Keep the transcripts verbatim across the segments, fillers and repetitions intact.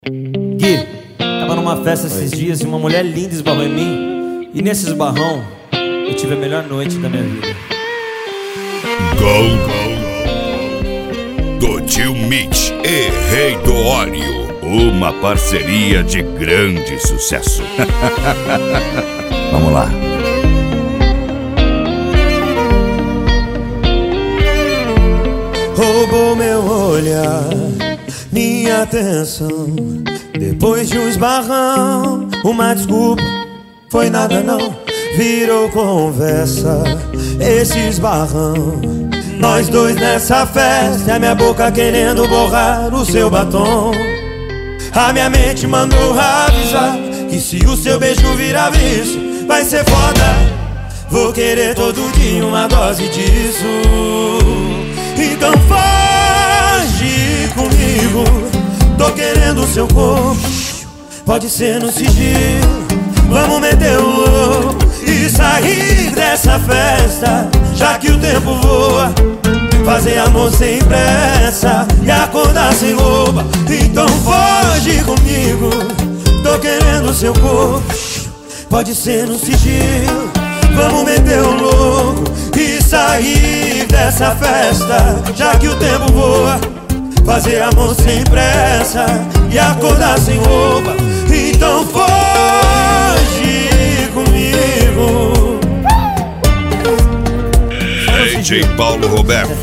Gui, tava numa festa esses dias e uma mulher linda esbarrou em mim. E nesse esbarrão, eu tive a melhor noite da minha vida. Gol, gol do tio Mitch e Rei do Óleo. Uma parceria de grande sucesso. Vamos lá. Roubou meu olhar, minha atenção. Depois de um esbarrão, uma desculpa, foi nada não. Virou conversa, esse esbarrão. Nós dois nessa festa, a minha boca querendo borrar o seu batom. A minha mente mandou avisar que se o seu beijo virar vício, vai ser foda. Vou querer todo dia uma dose disso. Então foge comigo, tô querendo o seu corpo. Pode ser no sigilo, vamos meter o louco e sair dessa festa, já que o tempo voa. Fazer amor sem pressa e acordar sem roupa. Então foge comigo, tô querendo o seu corpo. Pode ser no sigilo, vamos meter o louco e sair dessa festa, já que o tempo voa. Fazer amor sem pressa e acordar sem roupa. Então foge comigo. D J Paulo Roberto.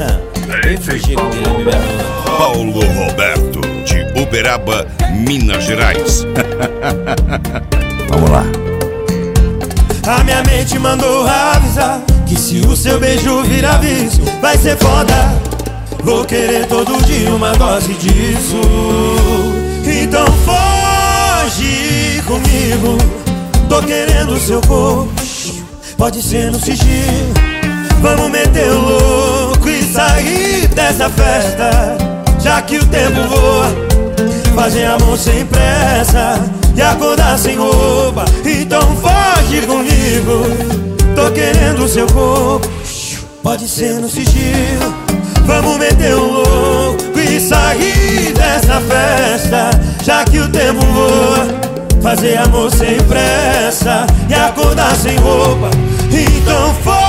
Paulo Roberto, de Uberaba, Minas Gerais. Vamos lá. A minha mente mandou avisar que se o seu beijo virar vício, vai ser foda. Vou querer todo dia uma dose disso. Então foge comigo, tô querendo o seu corpo. Pode ser no sigilo, vamos meter o louco e sair dessa festa, já que o tempo voa. Fazer amor sem pressa e acordar sem roupa. Então foge comigo, tô querendo o seu corpo. Pode ser no sigilo, vamos meter o louco e sair dessa festa, já que o tempo voa. Fazer amor sem pressa e acordar sem roupa. Então foge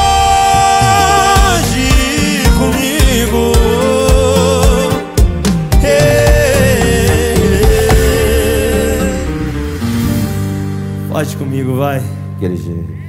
comigo. Foge comigo, vai. Aquele jeito.